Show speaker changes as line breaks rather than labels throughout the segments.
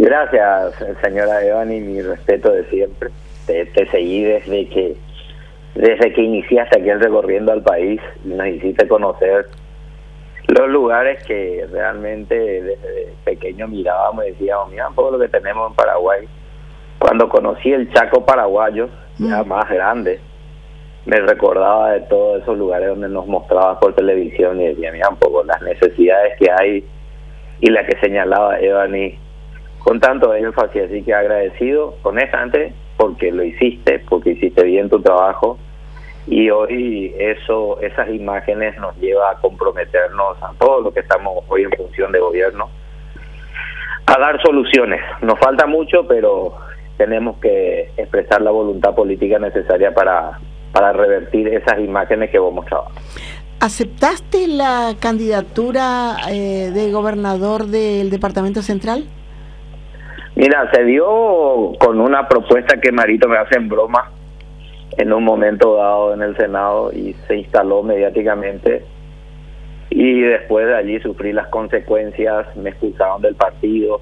Gracias, señora Evani, mi respeto de siempre. Te seguí desde que iniciaste aquí el recorriendo al país y nos hiciste conocer los lugares que realmente desde pequeño mirábamos y decíamos, mira un poco lo que tenemos en Paraguay. Cuando conocí el Chaco paraguayo, ya más grande, me recordaba de todos esos lugares donde nos mostraba por televisión y decía, mira un poco las necesidades que hay y la que señalaba Evani con tanto énfasis. Así que agradecido, honestamente, porque lo hiciste, porque hiciste bien tu trabajo, y hoy esas imágenes nos lleva a comprometernos a todos los que estamos hoy en función de gobierno a dar soluciones. Nos falta mucho, pero tenemos que expresar la voluntad política necesaria para revertir esas imágenes que vos mostrabas.
¿Aceptaste la candidatura de gobernador del Departamento Central?
Mira, se dio con una propuesta que Marito me hace en broma en un momento dado en el Senado y se instaló mediáticamente, y después de allí sufrí las consecuencias, me expulsaron del partido,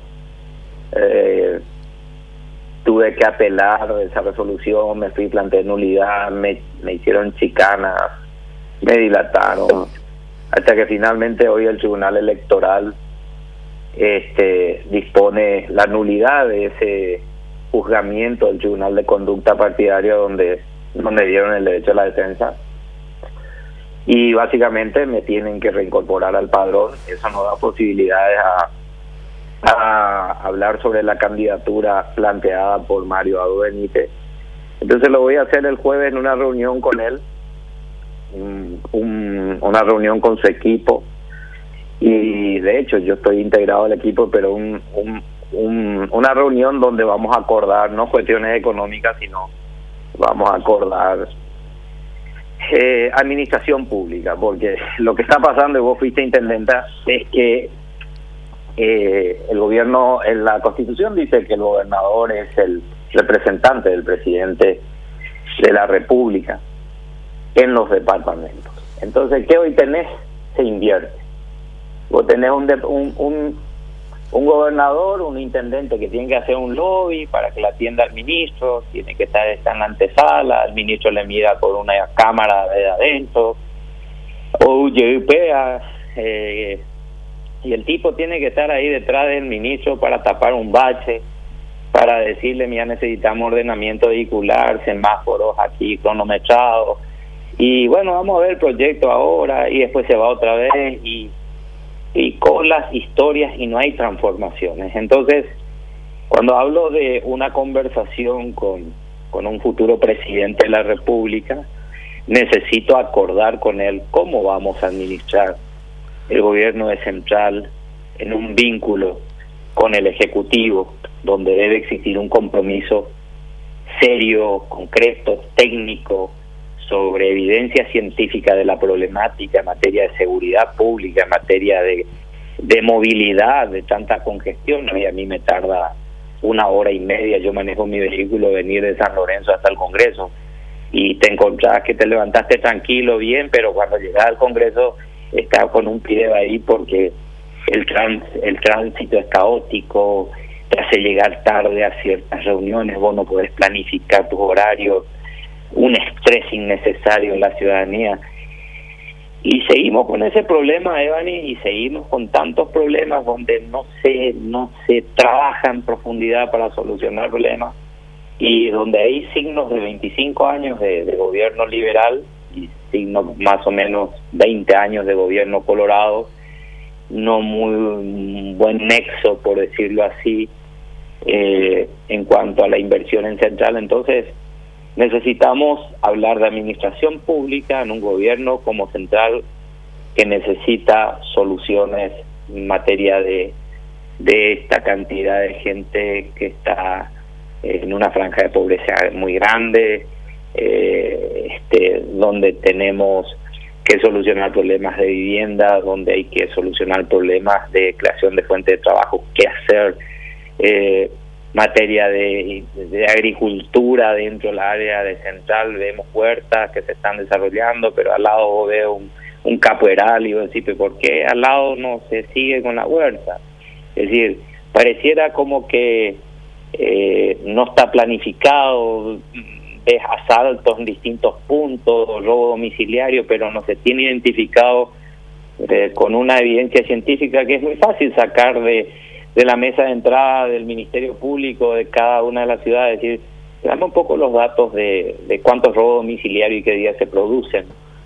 tuve que apelar esa resolución, me fui, planteé nulidad, me hicieron chicanas, me dilataron, hasta que finalmente hoy el Tribunal Electoral dispone la nulidad de ese juzgamiento del Tribunal de Conducta Partidaria donde me dieron el derecho a la defensa, y básicamente me tienen que reincorporar al padrón. Eso no da posibilidades a hablar sobre la candidatura planteada por Mario Abdo Benítez. Entonces lo voy a hacer el jueves en una reunión con él, una reunión con su equipo, y de hecho yo estoy integrado al equipo, pero una reunión donde vamos a acordar no cuestiones económicas, sino vamos a acordar administración pública, porque lo que está pasando, y vos fuiste intendenta, es que el gobierno, en la Constitución dice que el gobernador es el representante del presidente de la República en los departamentos. Entonces, ¿qué hoy tenés? Se invierte. Vos tenés un gobernador, un intendente que tiene que hacer un lobby para que la atienda al ministro, tiene que estar en la antesala, el ministro le mira por una cámara de adentro, o y el tipo tiene que estar ahí detrás del ministro para tapar un bache, para decirle, mira, necesitamos ordenamiento vehicular, semáforos aquí cronometrados, y bueno, vamos a ver el proyecto ahora, y después se va otra vez, y con las historias, y no hay transformaciones. Entonces, cuando hablo de una conversación con un futuro presidente de la República, necesito acordar con él cómo vamos a administrar el gobierno de central en un vínculo con el Ejecutivo, donde debe existir un compromiso serio, concreto, técnico, sobre evidencia científica de la problemática en materia de seguridad pública, en materia de movilidad, de tanta congestión. Y a mí me tarda 1 hora y media, yo manejo mi vehículo, venir de San Lorenzo hasta el Congreso, y te encontrás que te levantaste tranquilo, bien, pero cuando llegas al Congreso estás con un pie ahí porque el tránsito es caótico, te hace llegar tarde a ciertas reuniones, vos no podés planificar tus horarios, un estrés innecesario en la ciudadanía. Y seguimos con ese problema, Evani, y seguimos con tantos problemas donde no se trabaja en profundidad para solucionar problemas, y donde hay signos de 25 años de gobierno liberal y signos más o menos 20 años de gobierno colorado, no muy buen nexo, por decirlo así, en cuanto a la inversión en central. Entonces necesitamos hablar de administración pública en un gobierno como central que necesita soluciones en materia de esta cantidad de gente que está en una franja de pobreza muy grande, donde tenemos que solucionar problemas de vivienda, donde hay que solucionar problemas de creación de fuentes de trabajo, qué hacer, materia de agricultura dentro del área de central. Vemos huertas que se están desarrollando, pero al lado veo un capoeral y vos decís, ¿por qué al lado no se sigue con la huerta? Es decir, pareciera como que no está planificado, ves asaltos en distintos puntos, robo domiciliario, pero no se tiene identificado con una evidencia científica que es muy fácil sacar de la mesa de entrada del Ministerio Público de cada una de las ciudades. Es decir, dame un poco los datos de cuántos robos domiciliarios y qué días se producen,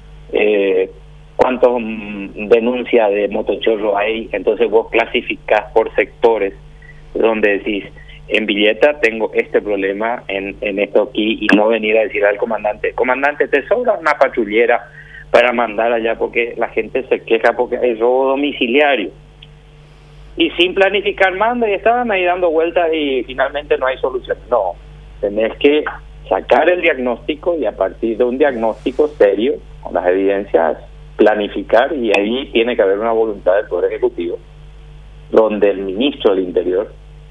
cuántas denuncias de motochorro hay. Entonces vos clasificás por sectores donde decís, en Villeta tengo este problema en esto aquí, y no venir a decir al comandante, te sobra una patrullera para mandar allá porque la gente se queja porque hay robo domiciliario. Y sin planificar manda, y estaban ahí dando vueltas y finalmente no hay solución. No, tenés que sacar el diagnóstico y a partir de un diagnóstico serio, con las evidencias, planificar, y ahí tiene que haber una voluntad del Poder Ejecutivo, donde el ministro del Interior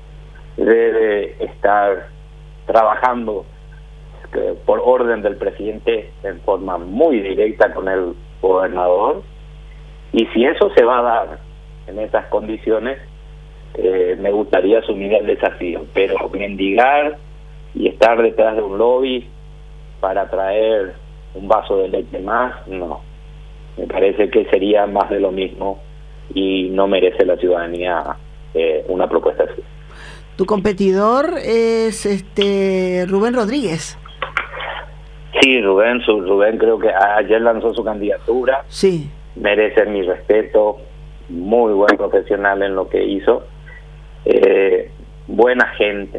debe estar trabajando por orden del presidente en forma muy directa con el gobernador, y si eso se va a dar en esas condiciones, me gustaría asumir el desafío, pero mendigar y estar detrás de un lobby para traer un vaso de leche más, no, me parece que sería más de lo mismo y no merece la ciudadanía una propuesta así.
Tu competidor es Rubén Rodríguez.
Sí, Rubén creo que ayer lanzó su candidatura.
Sí.
Merece mi respeto, muy buen profesional en lo que hizo. Buena gente,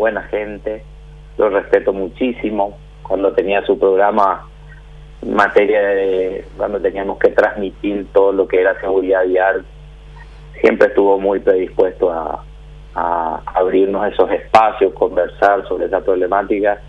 lo respeto muchísimo. Cuando tenía su programa en materia de, cuando teníamos que transmitir todo lo que era seguridad vial, siempre estuvo muy predispuesto a abrirnos esos espacios, conversar sobre esa problemática,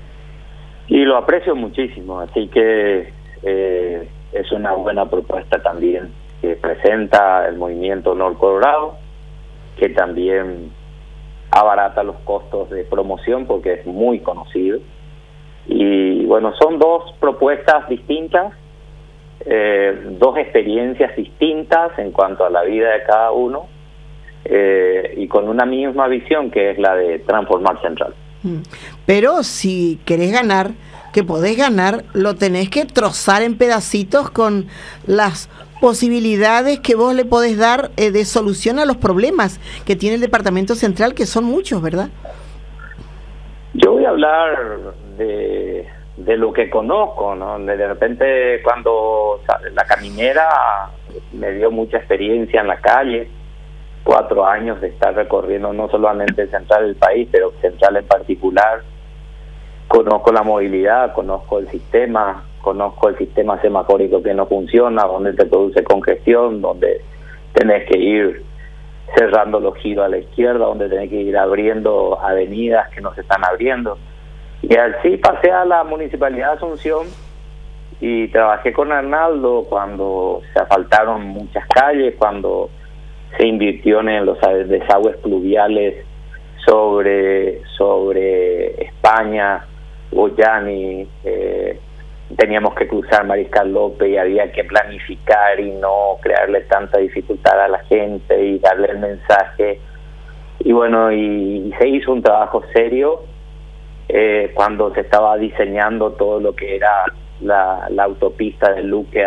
y lo aprecio muchísimo. Así que es una buena propuesta también que presenta el movimiento Nord Colorado, que también abarata los costos de promoción porque es muy conocido. Y bueno, son dos propuestas distintas, dos experiencias distintas en cuanto a la vida de cada uno, y con una misma visión, que es la de transformar Central.
Pero si querés ganar, que podés ganar, lo tenés que trozar en pedacitos con las posibilidades que vos le podés dar de solución a los problemas que tiene el Departamento Central, que son muchos, ¿verdad?
Yo voy a hablar de lo que conozco, ¿no? De repente, cuando la caminera me dio mucha experiencia en la calle, 4 años de estar recorriendo no solamente Central del país, pero Central en particular. Conozco la movilidad, conozco el sistema semafórico que no funciona, donde te produce congestión, donde tenés que ir cerrando los giros a la izquierda, donde tenés que ir abriendo avenidas que no se están abriendo. Y así pasé a la Municipalidad de Asunción y trabajé con Arnaldo cuando se asfaltaron muchas calles, cuando se invirtió en los desagües pluviales sobre España, Goyani. Teníamos que cruzar Mariscal López y había que planificar y no crearle tanta dificultad a la gente y darle el mensaje. Y bueno, y se hizo un trabajo serio cuando se estaba diseñando todo lo que era la autopista de Luque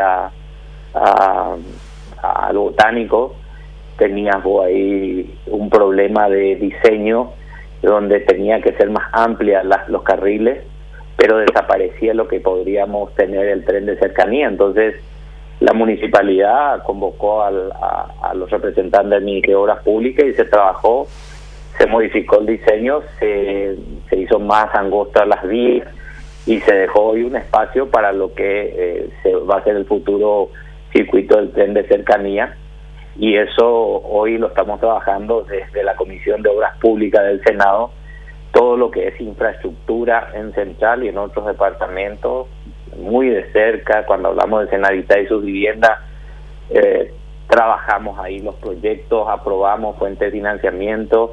al Botánico. Tenías ahí un problema de diseño donde tenía que ser más amplia los carriles, pero desaparecía lo que podríamos tener el tren de cercanía. Entonces la municipalidad convocó a los representantes del Ministerio de Obras Públicas y se trabajó, se modificó el diseño, se hizo más angostas las vías y se dejó hoy un espacio para lo que va a ser el futuro circuito del tren de cercanía. Y eso hoy lo estamos trabajando desde la Comisión de Obras Públicas del Senado, todo lo que es infraestructura en Central y en otros departamentos, muy de cerca. Cuando hablamos de Senadita y sus viviendas, trabajamos ahí los proyectos, aprobamos fuentes de financiamiento,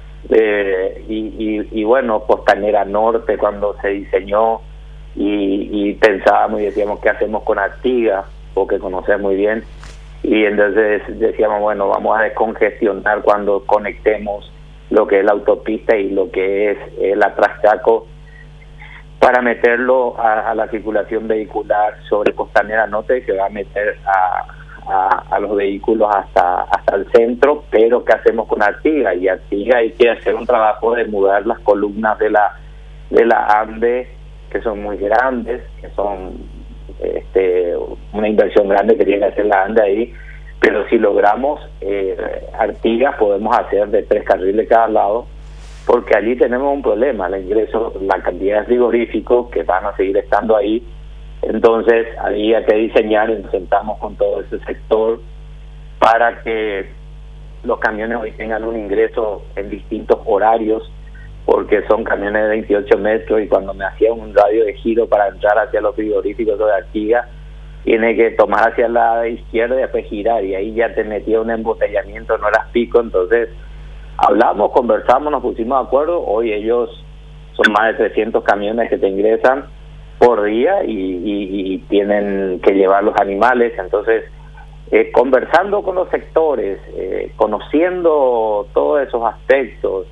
y bueno, Costanera Norte cuando se diseñó y pensábamos y decíamos qué hacemos con Artigas, porque conocemos muy bien, y entonces decíamos, bueno, vamos a descongestionar cuando conectemos lo que es la autopista y lo que es el Atrascaco, para meterlo a la circulación vehicular sobre Costanera Norte, que va a meter a los vehículos hasta el centro. Pero ¿qué hacemos con Artigas? Y Artigas hay que hacer un trabajo de mudar las columnas de la ANDE, que son muy grandes, que son una inversión grande que tiene que hacer la ANDE ahí. Pero si logramos Artigas, podemos hacer de 3 carriles cada lado, porque allí tenemos un problema, el ingreso, la cantidad de frigoríficos que van a seguir estando ahí. Entonces había que diseñar, y nos sentamos con todo ese sector para que los camiones hoy tengan un ingreso en distintos horarios, porque son camiones de 28 metros, y cuando me hacía un radio de giro para entrar hacia los frigoríficos de Artigas, tiene que tomar hacia la izquierda y después girar, y ahí ya te metía un embotellamiento, no eras pico. Entonces hablamos, conversamos, nos pusimos de acuerdo. Hoy ellos son más de 300 camiones que te ingresan por día y tienen que llevar los animales. Entonces, conversando con los sectores, conociendo todos esos aspectos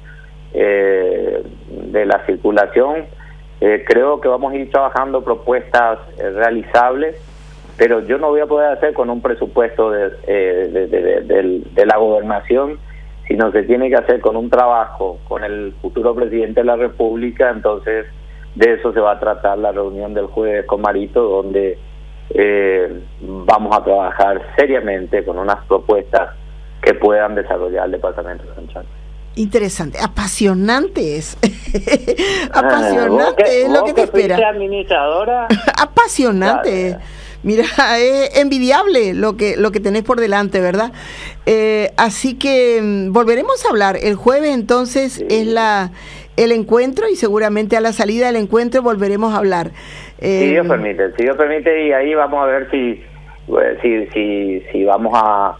de la circulación, creo que vamos a ir trabajando propuestas realizables, pero yo no voy a poder hacer con un presupuesto de la gobernación, sino se tiene que hacer con un trabajo con el futuro presidente de la República. Entonces de eso se va a tratar la reunión del jueves con Marito, donde vamos a trabajar seriamente con unas propuestas que puedan desarrollar el departamento de Central.
Interesante, apasionante es. Apasionante es lo que te espera.
Administradora.
Apasionante. Mira, es envidiable lo que tenés por delante, ¿verdad? Así que volveremos a hablar. El jueves entonces sí, es el encuentro, y seguramente a la salida del encuentro volveremos a hablar.
Si Dios permite, y ahí vamos a ver si vamos a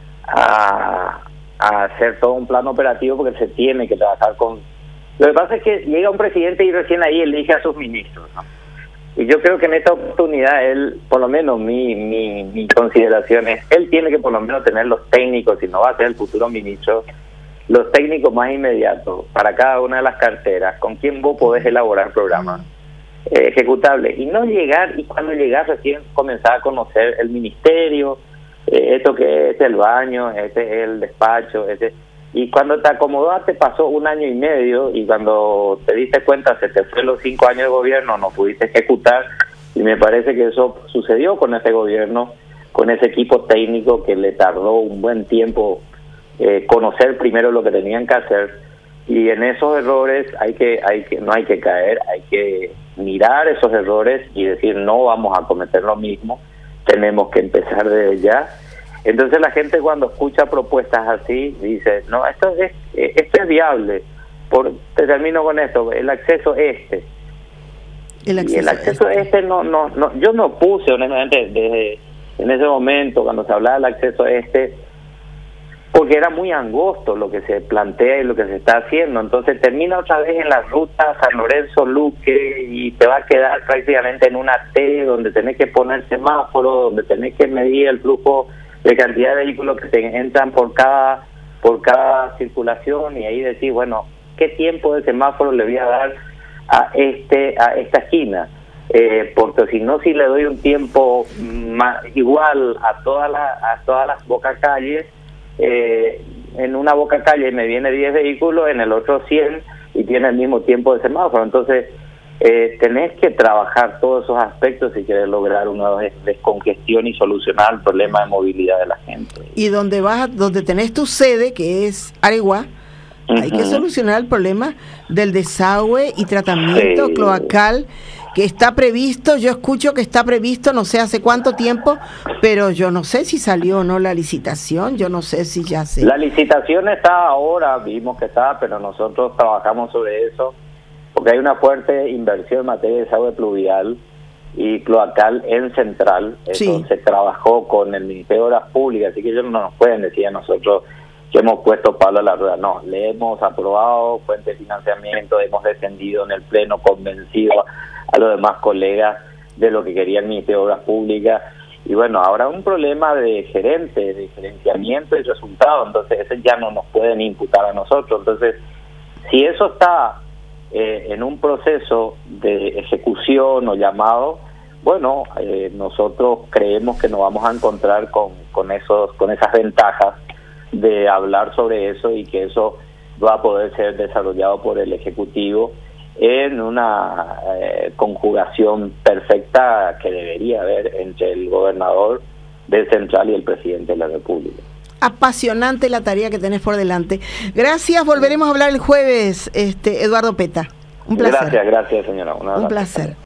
hacer todo un plan operativo, porque se tiene que trabajar con... Lo que pasa es que llega un presidente y recién ahí elige a sus ministros, ¿no? Y yo creo que en esta oportunidad él, por lo menos mi consideración es, él tiene que por lo menos tener los técnicos, si no va a ser el futuro ministro, los técnicos más inmediatos para cada una de las carteras, con quien vos podés elaborar programas ejecutables, y no llegar, y cuando llegas recién comenzar a conocer el ministerio, esto que es el baño, este es el despacho, y cuando te acomodaste pasó 1 año y medio, y cuando te diste cuenta se te fue los 5 años de gobierno, no pudiste ejecutar. Y me parece que eso sucedió con ese gobierno, con ese equipo técnico que le tardó un buen tiempo conocer primero lo que tenían que hacer, y en esos errores no hay que caer, hay que mirar esos errores y decir, no vamos a cometer lo mismo, tenemos que empezar desde ya. Entonces la gente, cuando escucha propuestas así, dice, no, esto es viable. Te termino con esto, el acceso el acceso no, yo no puse, honestamente, desde en ese momento cuando se hablaba del acceso porque era muy angosto lo que se plantea y lo que se está haciendo. Entonces termina otra vez en la ruta San Lorenzo-Luque, y te va a quedar prácticamente en una T, donde tenés que poner semáforo, donde tenés que medir el flujo de cantidad de vehículos que te entran por cada circulación, y ahí decir, bueno, ¿qué tiempo de semáforo le voy a dar a esta esquina? Porque si no, si le doy un tiempo igual a todas las bocacalles, en una bocacalle me viene 10 vehículos, en el otro 100, y tiene el mismo tiempo de semáforo. Entonces tenés que trabajar todos esos aspectos si querés lograr una descongestión y solucionar el problema de movilidad de la gente.
Y donde tenés tu sede, que es Areguá, hay que solucionar el problema del desagüe y tratamiento cloacal, que está previsto. Yo escucho que está previsto, no sé hace cuánto tiempo, pero yo no sé si salió o no la licitación, yo no sé si ya sé.
La licitación está ahora, vimos que está, pero nosotros trabajamos sobre eso, porque hay una fuerte inversión en materia de desagüe pluvial y cloacal en Central. Eso se trabajó con el Ministerio de Obras Públicas, así que ellos no nos pueden decir a nosotros que hemos puesto palo a la rueda. No, le hemos aprobado fuente de financiamiento, hemos defendido en el Pleno, convencido a los demás colegas de lo que quería el Ministerio de Obras Públicas, Y bueno, ahora un problema de gerente, de gerenciamiento y resultado, entonces ese ya no nos pueden imputar a nosotros. Entonces, si eso está en un proceso de ejecución o llamado, bueno, nosotros creemos que nos vamos a encontrar con esas ventajas de hablar sobre eso y que eso va a poder ser desarrollado por el Ejecutivo en una conjugación perfecta que debería haber entre el gobernador del Central y el presidente de la República.
Apasionante la tarea que tenés por delante. Gracias, volveremos a hablar el jueves, Eduardo Peta. Un placer.
Gracias, señora.
Un placer.